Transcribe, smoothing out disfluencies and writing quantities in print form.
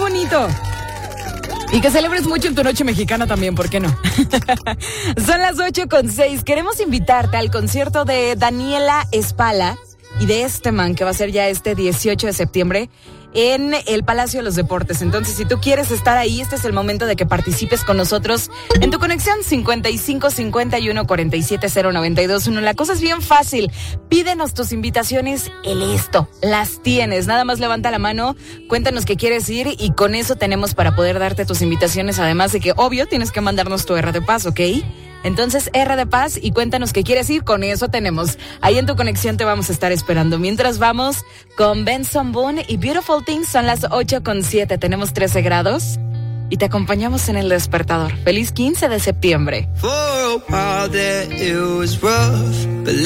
bonito. Y que celebres mucho en tu noche mexicana también, ¿por qué no? Son las 8:06. Queremos invitarte al concierto de Daniela Espala y de este man que va a ser ya este 18 de septiembre en el Palacio de los Deportes. Entonces, si tú quieres estar ahí, este es el momento de que participes con nosotros en tu conexión 55 51 47 0921. La cosa es bien fácil. Pídenos tus invitaciones y listo, las tienes. Nada más levanta la mano, cuéntanos que quieres ir y con eso tenemos para poder darte tus invitaciones. Además de que, obvio, tienes que mandarnos tu R de Paz, ¿ok? Entonces, R de Paz y cuéntanos qué quieres ir, con eso tenemos. Ahí en tu conexión te vamos a estar esperando. Mientras vamos con Benson Boone y Beautiful Things, son las 8:07, tenemos 13 grados y te acompañamos en el despertador. Feliz 15 de septiembre.